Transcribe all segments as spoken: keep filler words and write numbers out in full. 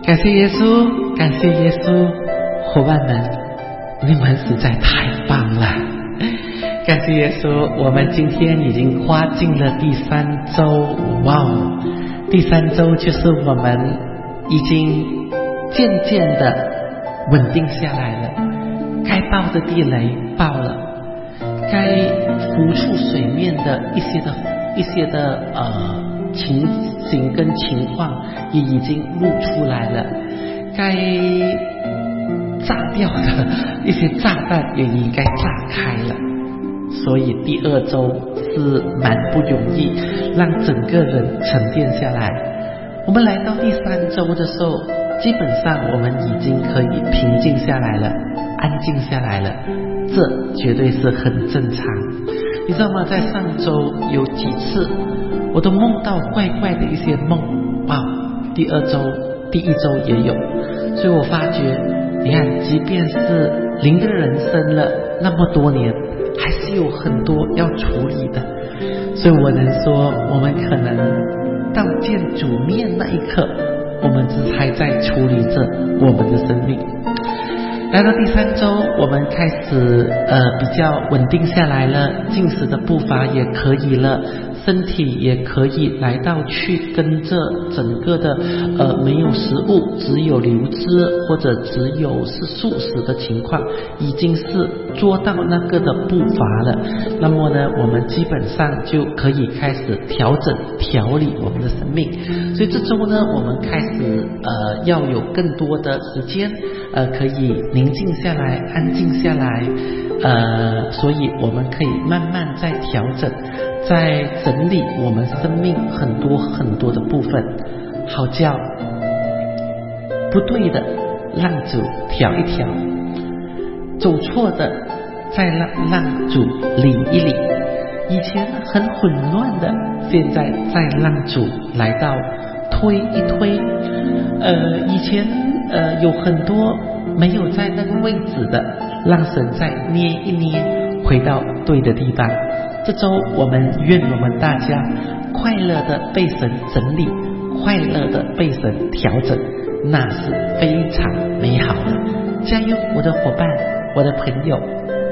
感谢耶稣，感谢耶稣，伙伴们，你们实在太棒了！感谢耶稣，我们今天已经跨进了第三周，哇哦！第三周就是我们已经渐渐的稳定下来了，该爆的地雷爆了，该浮出水面的一些的一些的呃情形跟情况也已经露出来了，该炸掉的一些炸弹也应该炸开了。所以第二周是蛮不容易让整个人沉淀下来。我们来到第三周的时候，基本上我们已经可以平静下来了，安静下来了，这绝对是很正常。你知道吗？在上周有几次我都梦到怪怪的一些梦，哇！第二周第一周也有，所以我发觉你看，即便是零个人生了那么多年，还是有很多要处理的。所以我能说，我们可能到见主面那一刻，我们只还在处理着我们的生命。来到第三周，我们开始呃比较稳定下来了，进食的步伐也可以了，身体也可以来到去跟着整个的呃没有食物，只有流汁或者只有是素食的情况，已经是做到那个的步伐了。那么呢，我们基本上就可以开始调整调理我们的生命。所以这周呢，我们开始呃要有更多的时间呃可以宁静下来，安静下来，呃，所以我们可以慢慢在调整，在整理我们生命很多很多的部分，好叫不对的让主调一调，走错的再让让主理一理，以前很混乱的，现在再让主来到推一推，呃，以前呃有很多没有在那个位置的，让神再捏一捏，回到对的地方。这周我们愿我们大家快乐的被神整理，快乐的被神调整，那是非常美好的。加油，我的伙伴，我的朋友！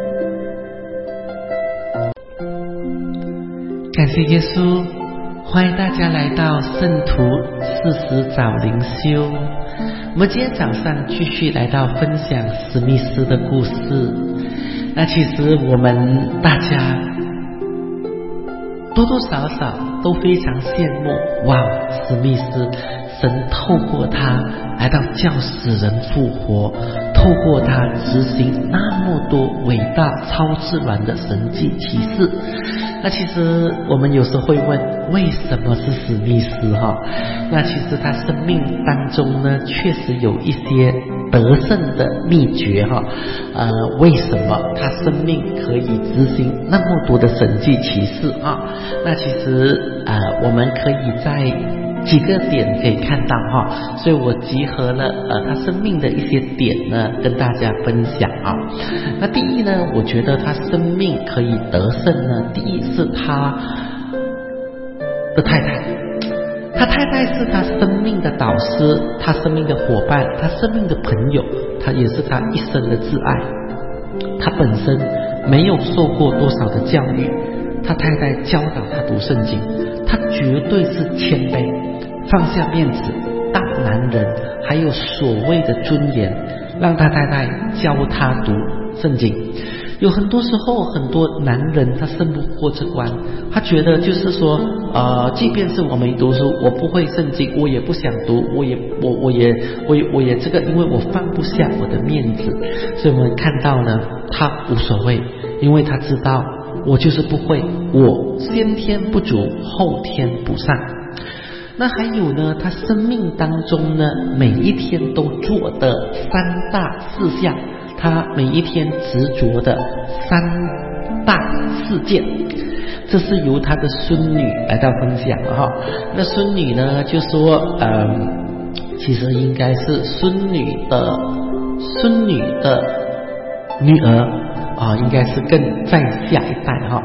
感谢耶稣，欢迎大家来到圣徒四十早灵修。我们今天早上继续来到分享史密斯的故事。那其实我们大家多多少少都非常羡慕，哇，史密斯，神透过他来到叫死人复活，透过他执行那么多伟大超自然的神迹奇事。那其实我们有时候会问，为什么是史密斯哈？那其实他生命当中呢，确实有一些得胜的秘诀哈。呃，为什么他生命可以执行那么多的神迹奇事啊？那其实呃，我们可以在几个点可以看到哈，所以我集合了呃他生命的一些点呢，跟大家分享啊。那第一呢，我觉得他生命可以得胜呢，第一是他的太太，他太太是他生命的导师，他生命的伙伴，他生命的朋友，他也是他一生的挚爱。他本身没有受过多少的教育，他太太教导他读圣经，他绝对是谦卑，放下面子，大男人，还有所谓的尊严，让他太太教他读圣经。有很多时候很多男人他胜不过这关，他觉得就是说呃，即便是我没读书，我不会圣经，我也不想读，我也我我也我也我也这个，因为我放不下我的面子。所以我们看到呢，他无所谓，因为他知道我就是不会，我先天不足，后天补上。那还有呢，他生命当中呢，每一天都做的三大事项，他每一天执着的三大事件，这是由他的孙女来到分享哈。那孙女呢就说，嗯，其实应该是孙女的孙女的女儿啊，应该是更在下一代哈。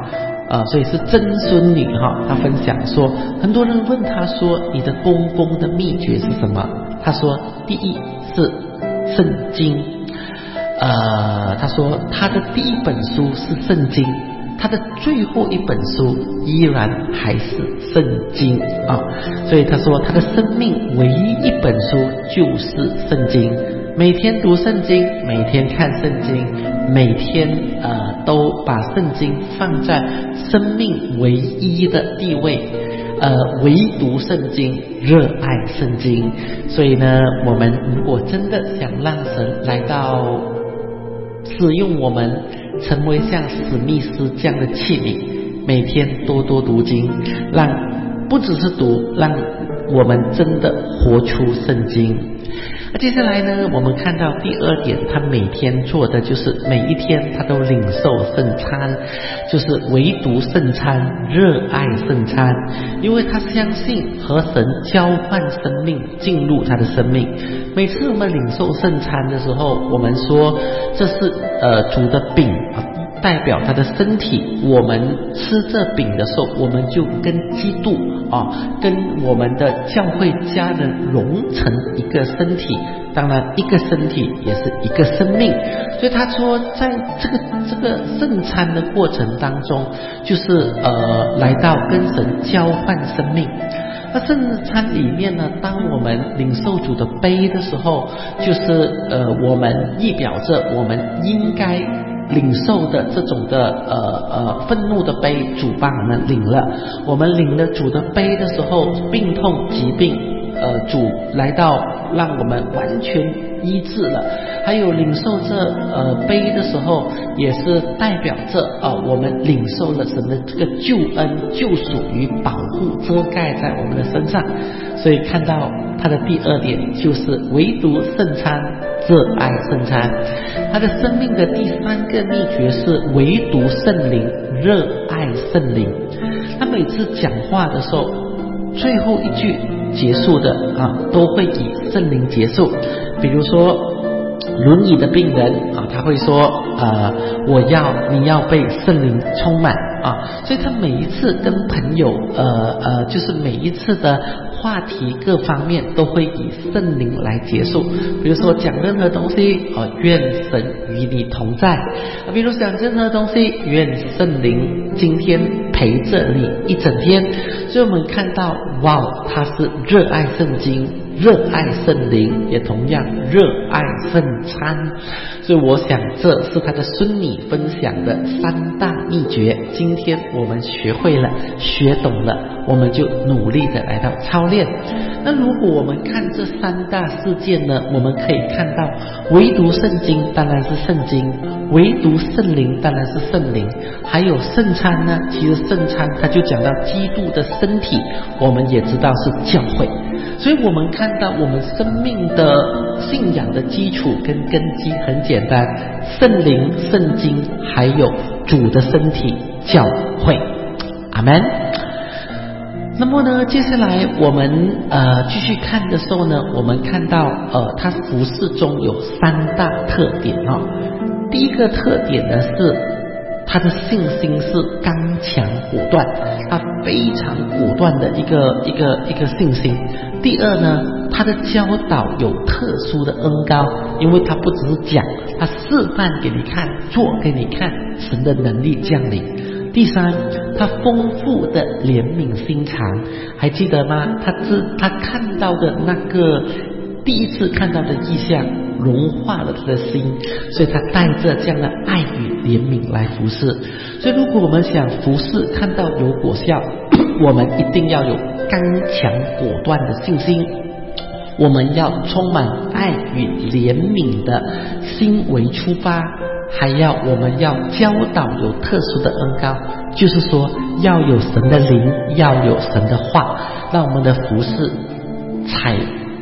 呃，所以是曾孙女哈。她分享说，很多人问她说，你的公公的秘诀是什么？她说，第一是圣经。呃，她说她的第一本书是圣经，她的最后一本书依然还是圣经啊。所以她说，她的生命唯一一本书就是圣经。每天读圣经，每天看圣经，每天呃都把圣经放在生命唯一的地位，呃唯独圣经，热爱圣经。所以呢，我们如果真的想让神来到使用我们，成为像史密斯这样的器皿，每天多多读经，让不只是读，让我们真的活出圣经。那接下来呢，我们看到第二点，他每天做的就是每一天他都领受圣餐，就是唯独圣餐，热爱圣餐，因为他相信和神交换生命，进入他的生命。每次我们领受圣餐的时候，我们说这是呃主的饼啊，代表他的身体。我们吃这饼的时候，我们就跟基督啊，跟我们的教会家人融成一个身体。当然，一个身体也是一个生命。所以他说，在这个这个圣餐的过程当中，就是呃来到跟神交换生命。那圣餐里面呢，当我们领受主的杯的时候，就是呃我们意表着我们应该领受的这种的呃呃愤怒的杯，主帮我们领了。我们领了主的杯的时候，病痛疾病呃主来到让我们完全医治了。还有领受这呃杯的时候，也是代表着啊、呃、我们领受了神的这个救恩、救赎与保护，遮盖在我们的身上。所以看到他的第二点，就是唯独圣餐，热爱圣餐。他的生命的第三个秘诀是唯独圣灵，热爱圣灵。他每次讲话的时候，最后一句结束的啊，都会以圣灵结束。比如说轮椅的病人啊，他会说呃，我要你要被圣灵充满啊。所以他每一次跟朋友呃呃，就是每一次的话题各方面都会以圣灵来结束。比如说讲任何东西啊，愿神与你同在啊。比如讲任何东西，愿圣灵今天陪着你一整天。所以我们看到，哇，他是热爱圣经，热爱圣灵，也同样热爱圣餐。所以我想这是他的孙女分享的三大秘诀。今天我们学会了，学懂了，我们就努力的来到操练。那如果我们看这三大事件呢，我们可以看到，唯独圣经当然是圣经，唯独圣灵当然是圣灵，还有圣餐呢，其实圣餐它就讲到基督的身体，我们也知道是教会。所以我们看到我们生命的信仰的基础跟根基很简单，圣灵、圣经还有主的身体教会。阿们。那么呢，接下来我们呃继续看的时候呢，我们看到呃他服事中有三大特点哦。第一个特点呢是他的信心是刚强果断，他非常果断的一个一个一个信心。第二呢，他的教导有特殊的恩膏，因为他不只是讲，他示范给你看，做给你看，神的能力降临。第三，他丰富的怜悯心肠，还记得吗？他知他看到的那个第一次看到的意象融化了他的心，所以他带着这样的爱与怜悯来服侍。所以如果我们想服侍看到有果效，我们一定要有刚强果断的信心，我们要充满爱与怜悯的心为出发，还要我们要教导有特殊的恩膏，就是说要有神的灵，要有神的话，让我们的服侍才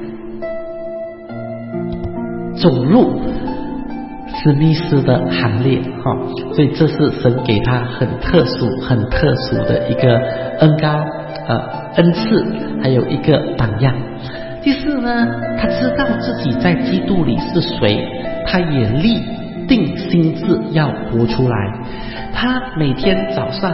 走入史密斯的行列哈、哦，所以这是神给他很特殊、很特殊的一个恩膏、呃恩赐，还有一个榜样。第四呢，他知道自己在基督里是谁，他也立定心志要活出来。他每天早上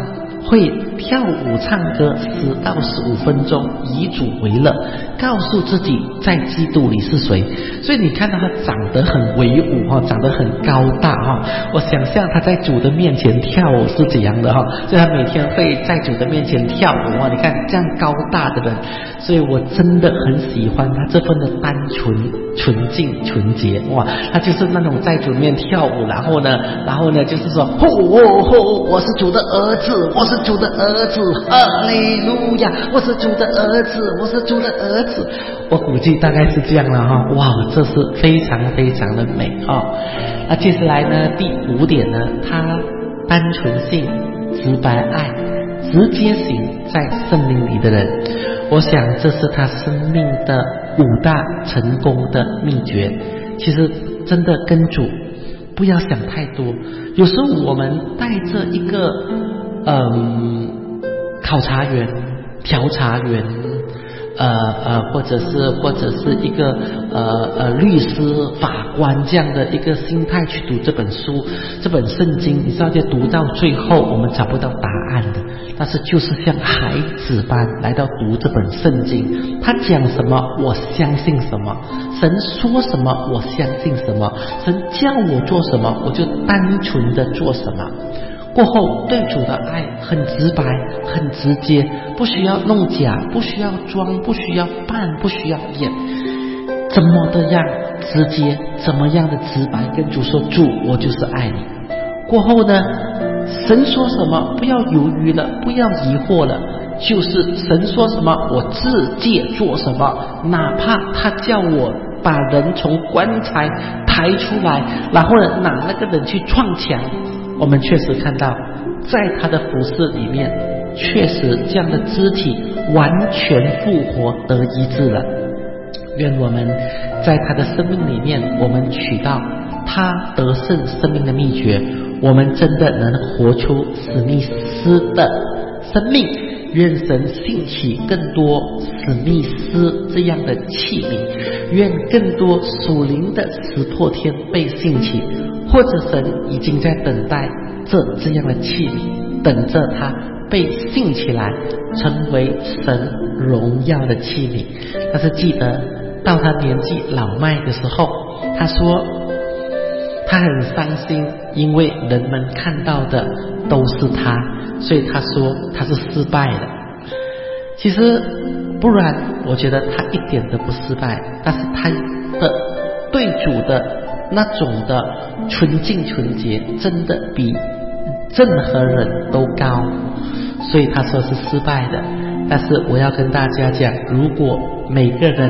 会跳舞唱歌十到十五分钟，以主为乐，告诉自己在基督里是谁。所以你看到他长得很威武哈，长得很高大哈，我想象他在主的面前跳舞是怎样的哈，所以他每天会在主的面前跳舞啊。你看这样高大的人，所以我真的很喜欢他这份的单纯、纯净、纯洁哇！他就是那种在主面跳舞，然后呢，然后呢，就是说，吼吼吼，我是主的儿子，我是主的儿子，哈利路亚，我是主的儿子，我是主的儿子。我估计大概是这样了哈，哇，这是非常非常的美啊！那接下来呢，第五点呢，他单纯性、直白爱、直接型在圣灵里的人，我想这是他生命的五大成功的秘诀。其实真的跟主不要想太多，有时候我们带着一个嗯考察员、调查员，呃呃，或者是或者是一个呃呃律师、法官这样的一个心态去读这本书、这本圣经，你知道，就读到最后我们找不到答案的。但是就是像孩子般来到读这本圣经，他讲什么我相信什么，神说什么我相信什么，神叫我做什么我就单纯的做什么。过后对主的爱很直白很直接，不需要弄假，不需要装，不需要扮，不需要演，怎么的样直接，怎么样的直白跟主说，主我就是爱你。过后呢，神说什么不要犹豫了，不要疑惑了，就是神说什么我直接做什么，哪怕他叫我把人从棺材抬出来，然后呢拿那个人去撞墙，我们确实看到在他的服事里面，确实这样的肢体完全复活得医治了。愿我们在他的生命里面，我们取到他得胜生命的秘诀，我们真的能活出史密斯的生命。愿神兴起更多史密斯这样的器皿，愿更多属灵的石破天被兴起，或者神已经在等待这这样的器皿，等着他被兴起来，成为神荣耀的器皿。但是记得到他年纪老迈的时候，他说他很伤心，因为人们看到的都是他，所以他说他是失败的。其实不然我觉得他一点都不失败，但是他的对主的那种的纯净纯洁真的比任何人都高，所以他说是失败的。但是我要跟大家讲，如果每个人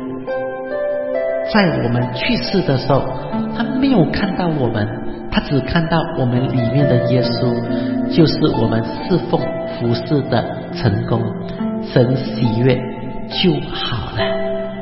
在我们去世的时候，他没有看到我们，他只看到我们里面的耶稣，就是我们侍奉服侍的成功，神喜悦就好了。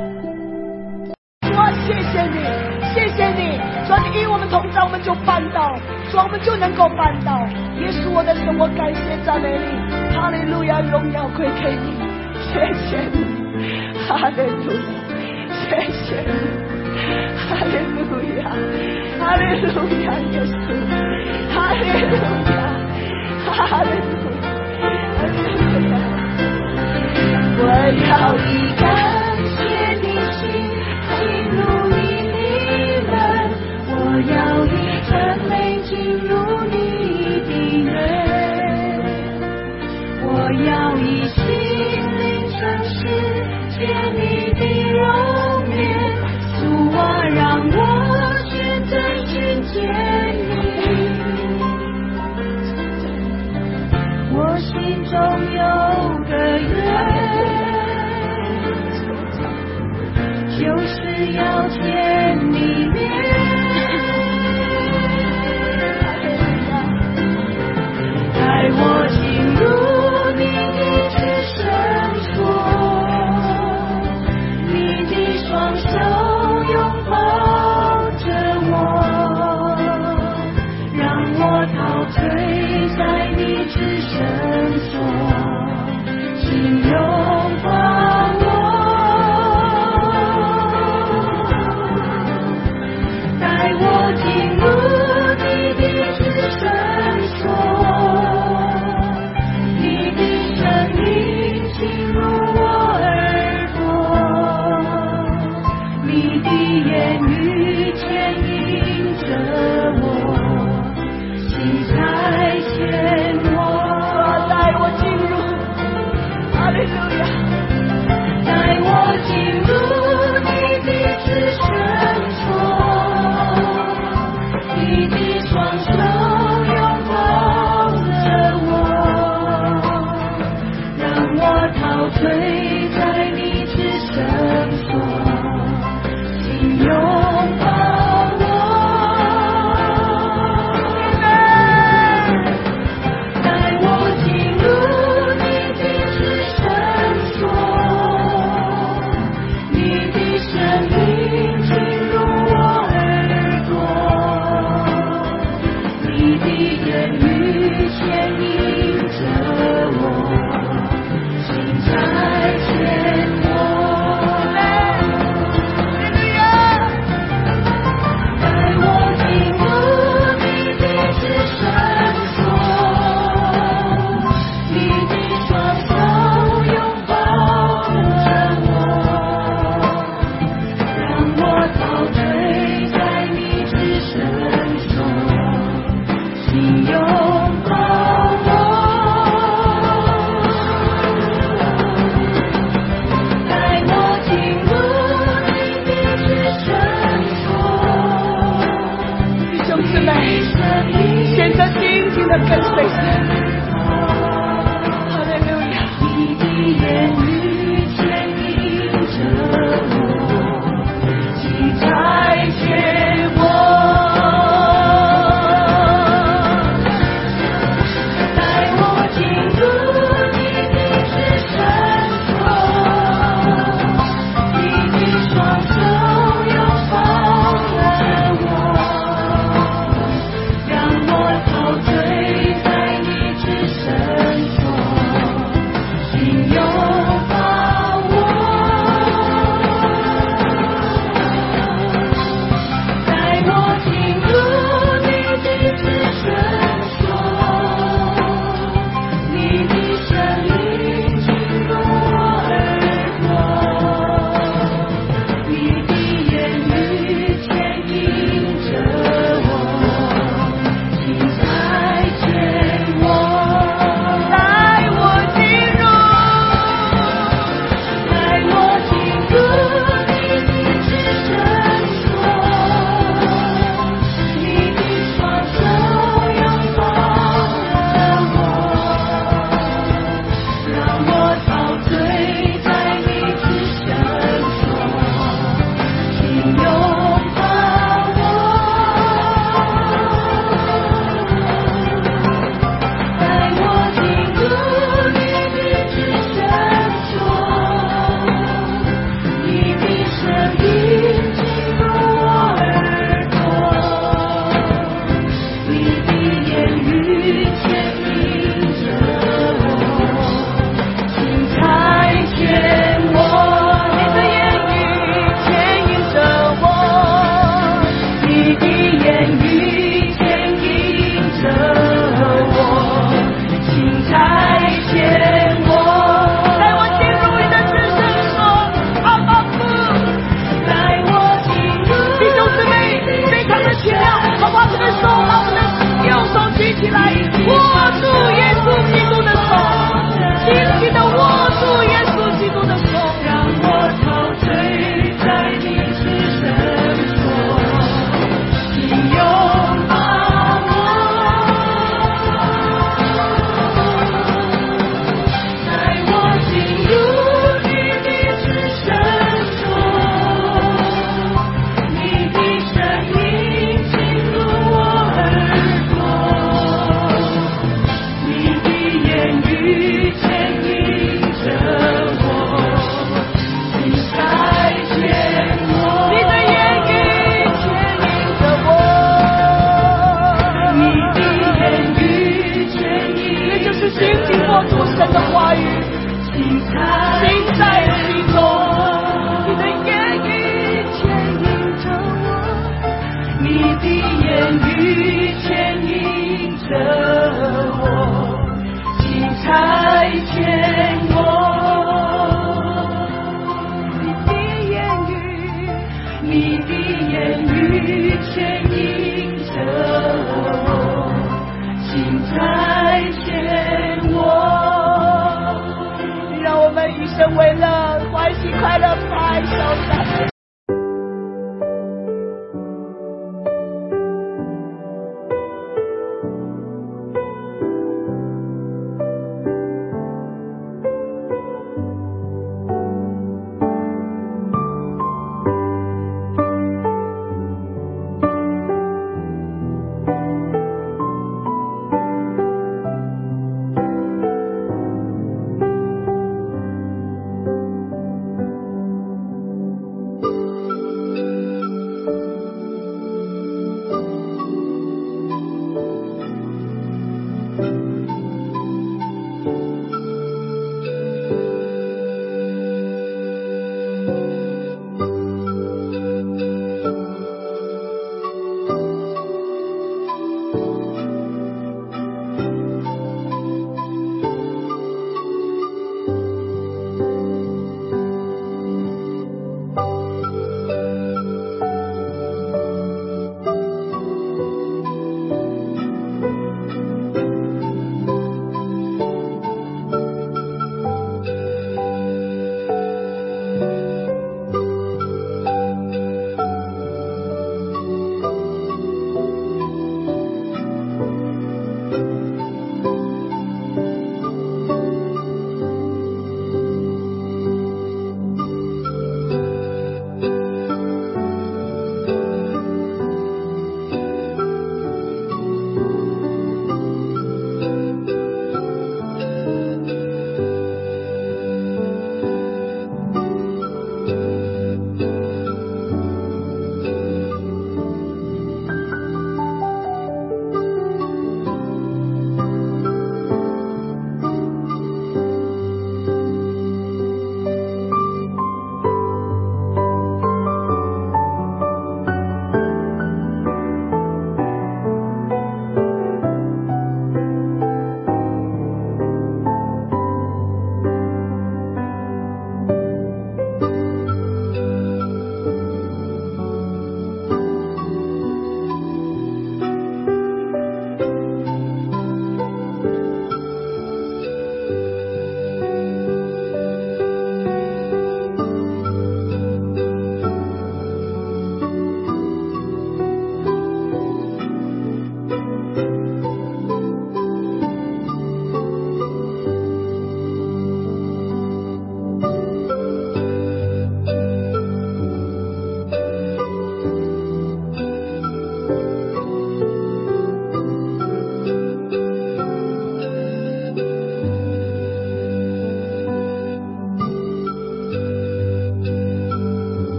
主啊，谢谢你，谢谢你，主啊，你与我们同在，我们就办到，主啊，我们就能够办到。耶稣我的神，我感谢赞美你，哈利路亚，荣耀归给你，谢谢你，哈利路亚，谢谢你，哈利路亚，哈利路亚，耶稣，哈利路亚，哈利路亚，哈利路亚。我要以感谢的心进入你的门，我要以赞美进入你的人，我要以心灵诚实见你的容颜，主啊，让我选择寻见你，我心中有个愿， 你的言语牵引着我，心在牵我。 让我们以神为乐，欢喜快乐拍手赞美。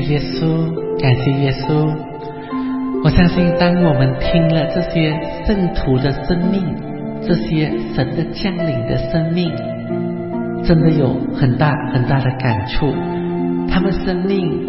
耶稣，感谢耶稣。我相信当我们听了这些圣徒的生命，这些神的降临的生命，真的有很大很大的感触。他们生命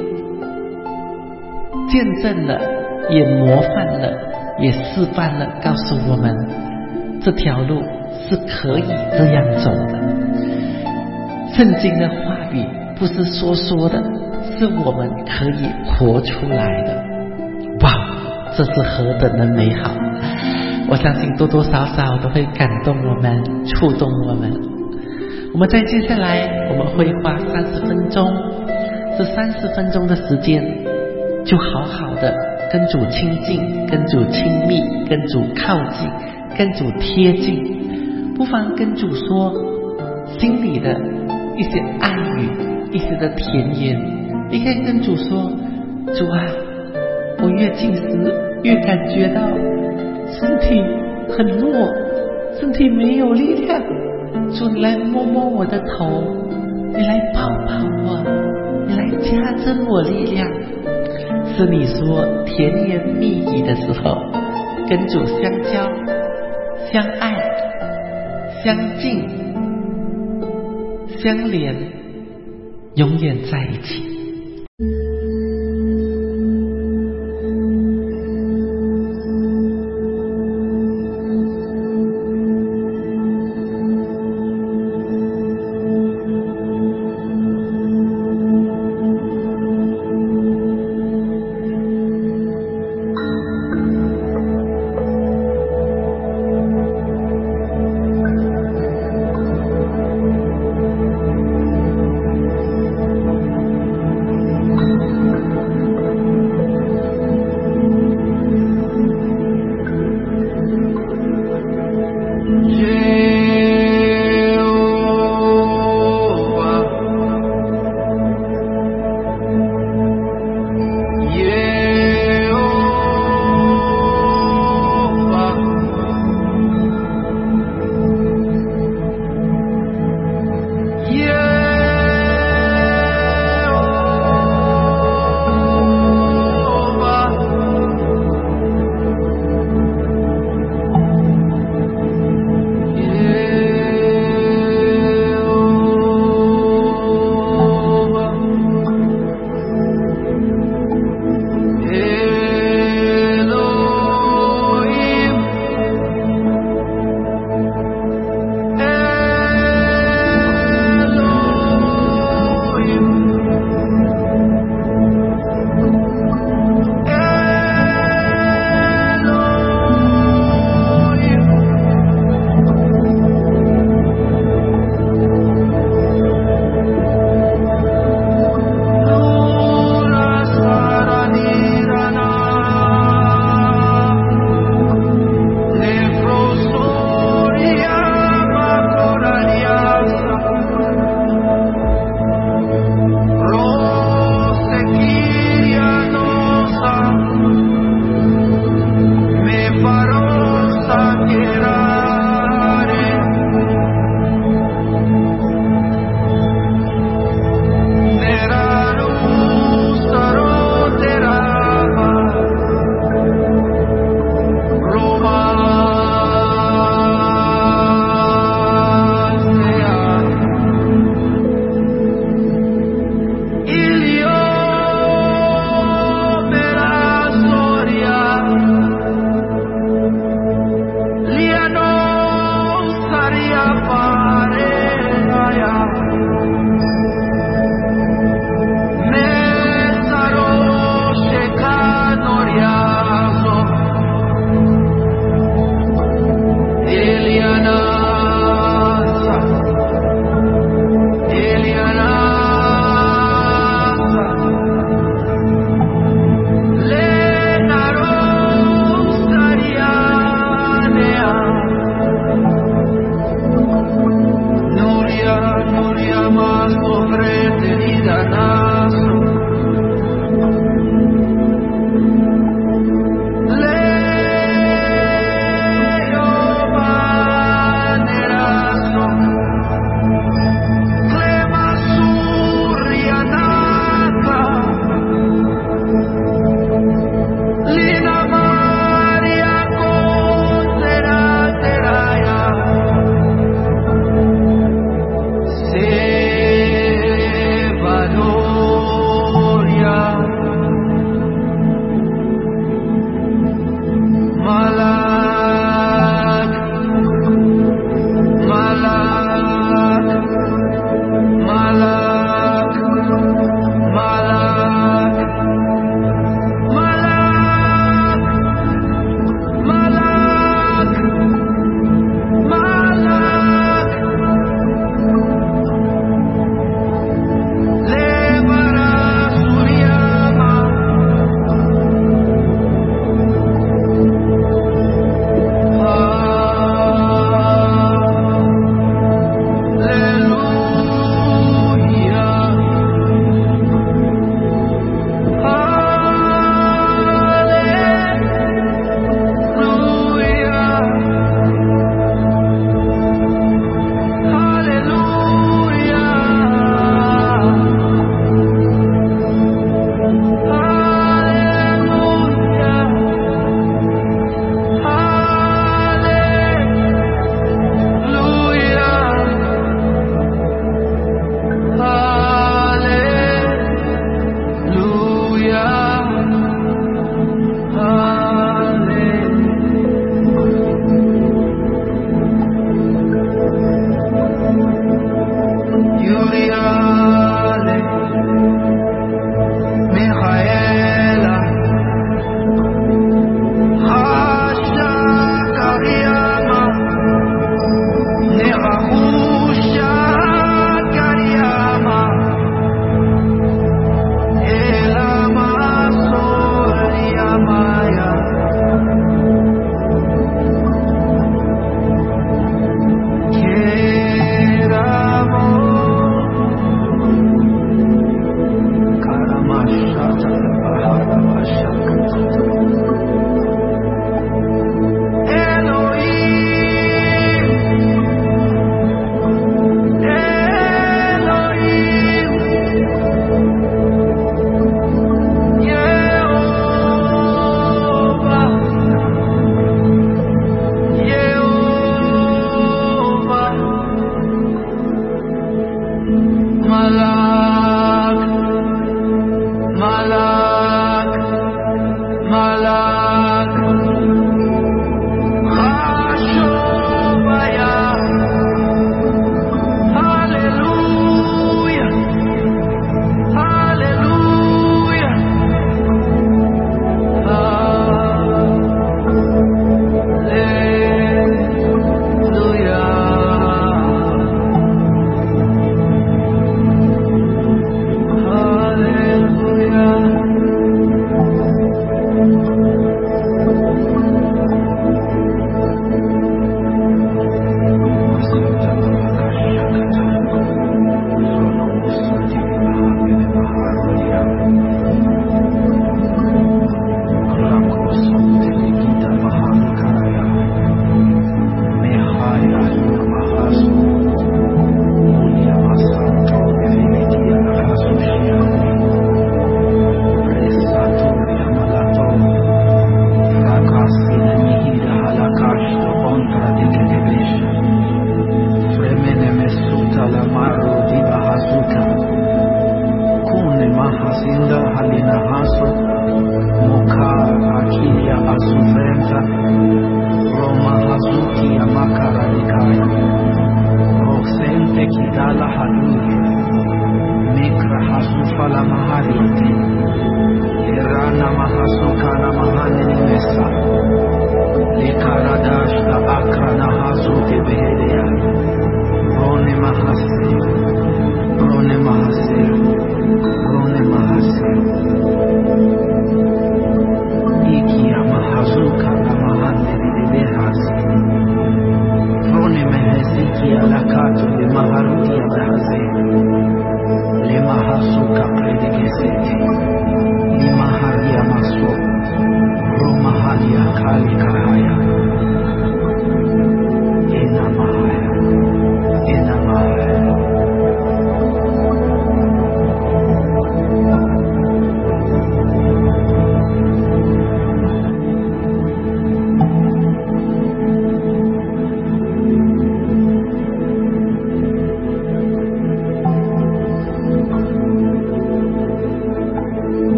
见证了，也模范了，也示范了，告诉我们这条路是可以这样走的。圣经的话语不是说说的，是我们可以活出来的。哇，这是何等的美好！我相信多多少少都会感动我们，触动我们。我们在接下来我们会花三十分钟，这三十分钟的时间就好好的跟主亲近，跟主亲密，跟主靠近，跟主贴近。不妨跟主说心里的一些爱语，一些的甜言。你可以跟主说，主啊，我越进食越感觉到身体很弱，身体没有力量。主，你来摸摸我的头，你来抱抱我，你来加增我力量。是你说甜言蜜语的时候，跟主相交、相爱、相近、相连，永远在一起。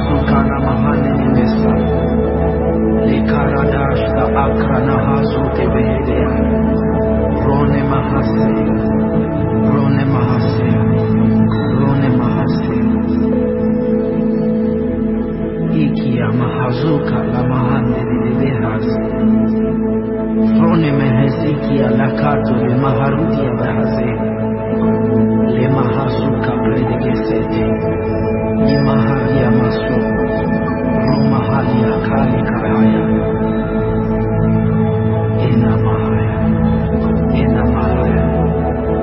Sukana mahane nimesa. Likaradashta akrana hasute behedea. Rone mahase. Rone mahase. Rone mahase. Ikia mahazuka la mahane nilebehas. Rone mehezikia lakato le maharudia behaze. Le mahasuka predikesete. Ni mahalia maso. Roma halia kali karaya. Ena mahaya. Ena mahaya.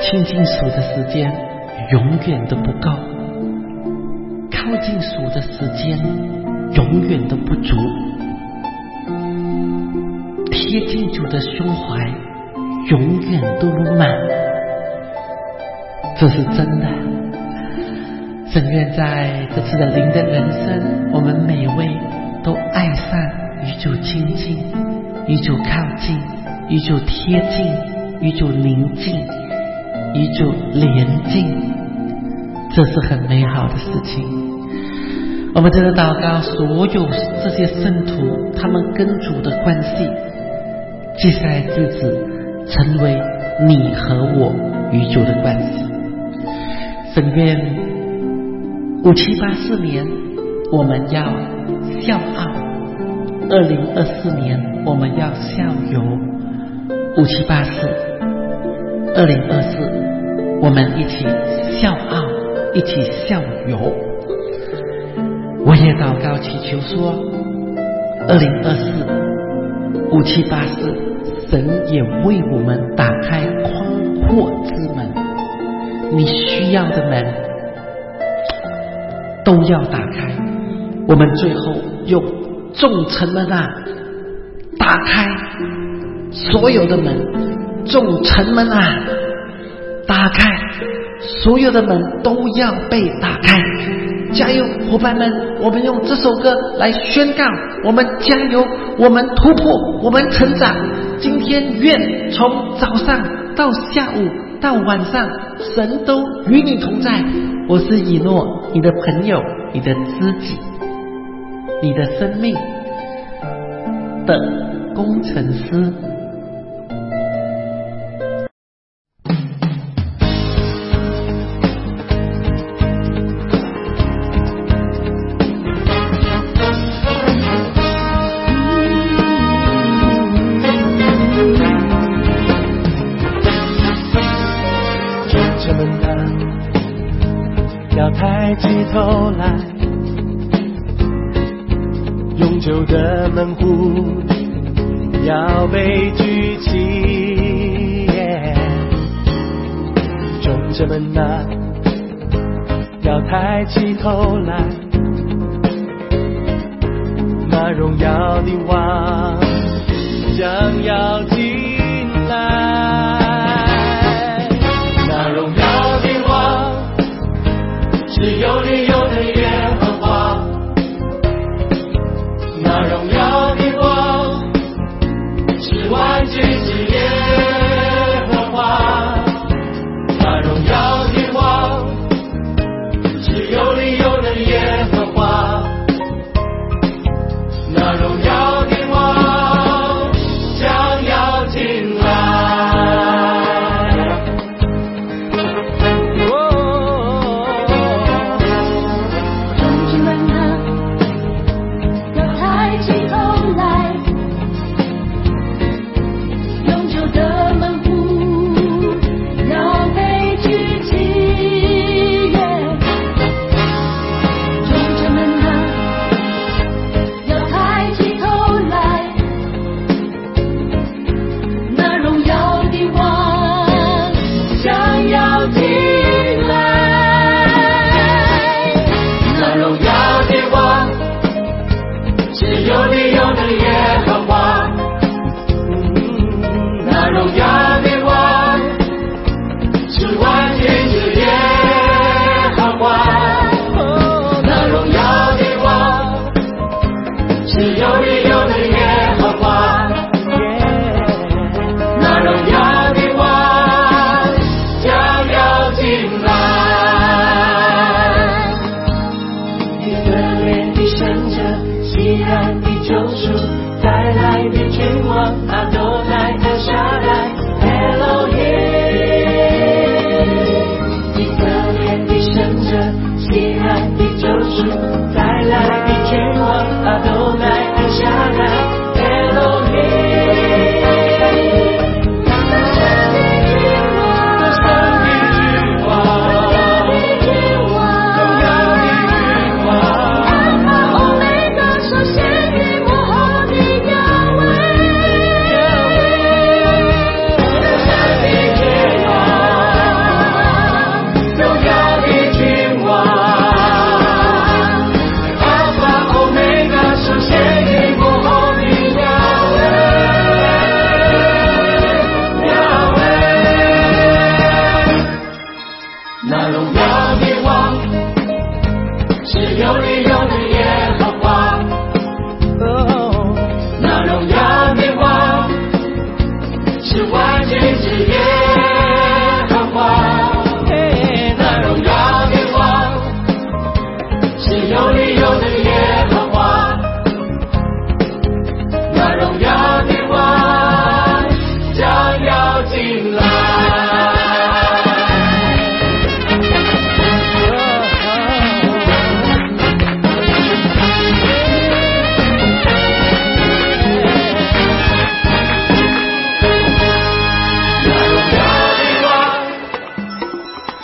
亲近主的时间永远都不够，靠近主的时间永远都不足，贴近主的胸怀永远都不满。这是真的。神愿在这次的灵的人生，我们每位都爱上与主亲近，与主靠近，与主贴近，与主宁静，与主连近，这是很美好的事情。我们真的祷告，所有这些圣徒他们跟主的关系，接下来日子成为你和我与主的关系。神愿五七八四年我们要笑傲，二零二四年我们要笑游。五七八四，二零二四，我们一起笑傲，一起笑游。我也祷告祈求说，二零二四，五七八四，神也为我们打开宽阔之门，你需要的门都要打开。我们最后用众城门啊，打开所有的门，众城门啊，打开所有的门都要被打开。加油，伙伴们！我们用这首歌来宣告：我们加油，我们突破，我们成长。今天愿从早上到下午到晚上，神都与你同在。我是以诺，你的朋友，你的知己，你的生命的工程师。 抬起头来，永久的门户要被举起，众者们啊，要抬起头来，那荣耀的王将要进来，那荣耀的王是有力有能耶和华，那荣耀的王是万军之耶和华，那荣耀的王是有力有能耶和华，那荣耀的王将要进来。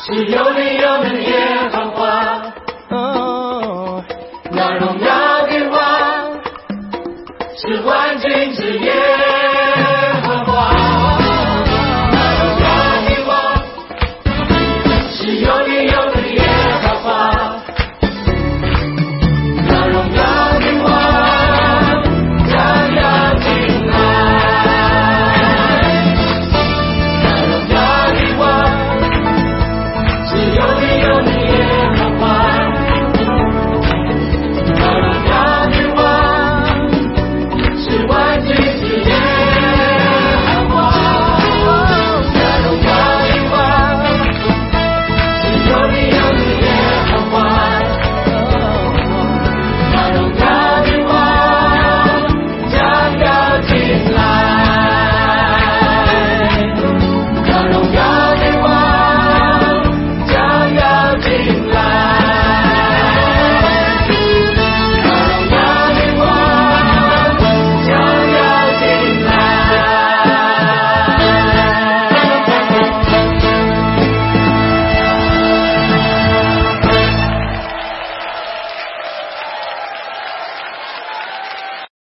只有你有能力